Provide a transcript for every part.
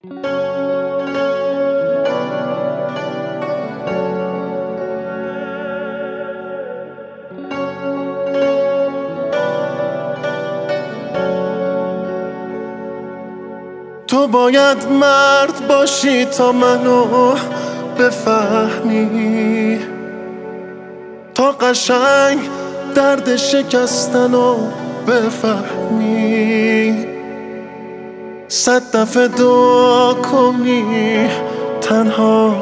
تو باید مرد باشی تا منو بفهمی، تا قشنگ درد شکستنو بفهمی. 100 دفعه دعا کنی تنها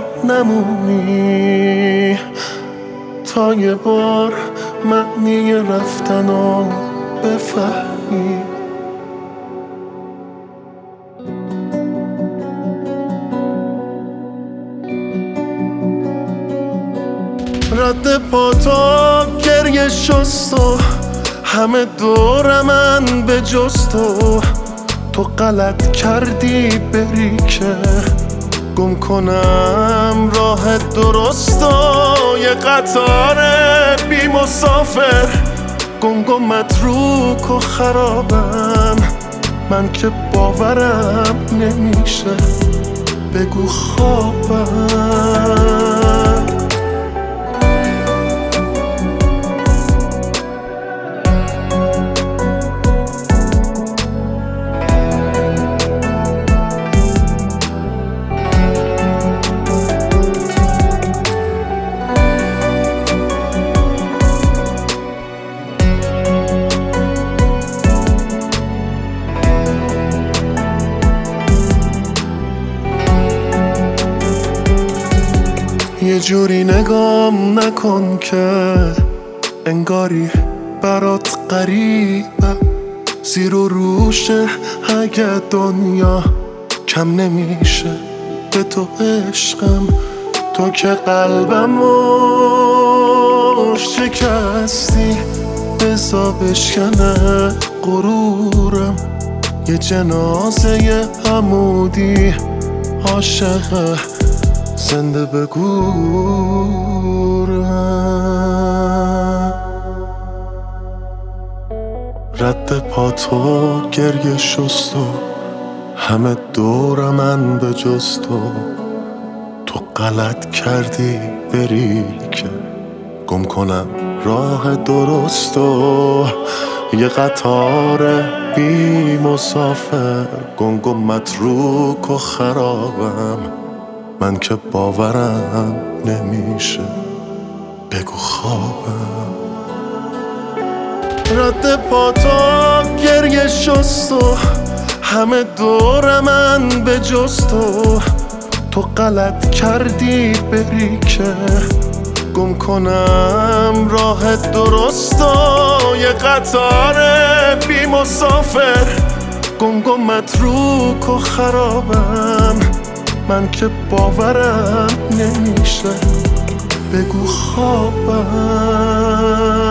نمونی، تا یه بار معنی رفتنو بفهمی. رد پا تا گریه شست و همه دور من به جز تو غلط کردی بری که گم کنم راه درست و یه قطار بی مسافر گنگ و متروک و خرابم. من که باورم نمیشه بگو خوابم. یه جوری نگام نکن که انگاری برات غریبه، زیر و روشه اگه دنیا کم نمیشه به تو عشقم. تو که قلبمو شکستی بزا بشکنه غرورم. یه جنازه عمودی عاشقه زنده بگورم. رد پا تو گریه شست و همه دور من به جز تو غلط کردی بری که گم کنم راه درست و یه قطار بی مسافر گنگ و متروک و خرابم. من که باورم نمیشه بگو خوابم. رد پا تا گریه شست و همه دور من به جز تو غلط کردی بری که گم کنم راه درست و یه قطار بی مسافر گنگ و متروک و خرابم. من که باورم نمیشه بگو خوابم.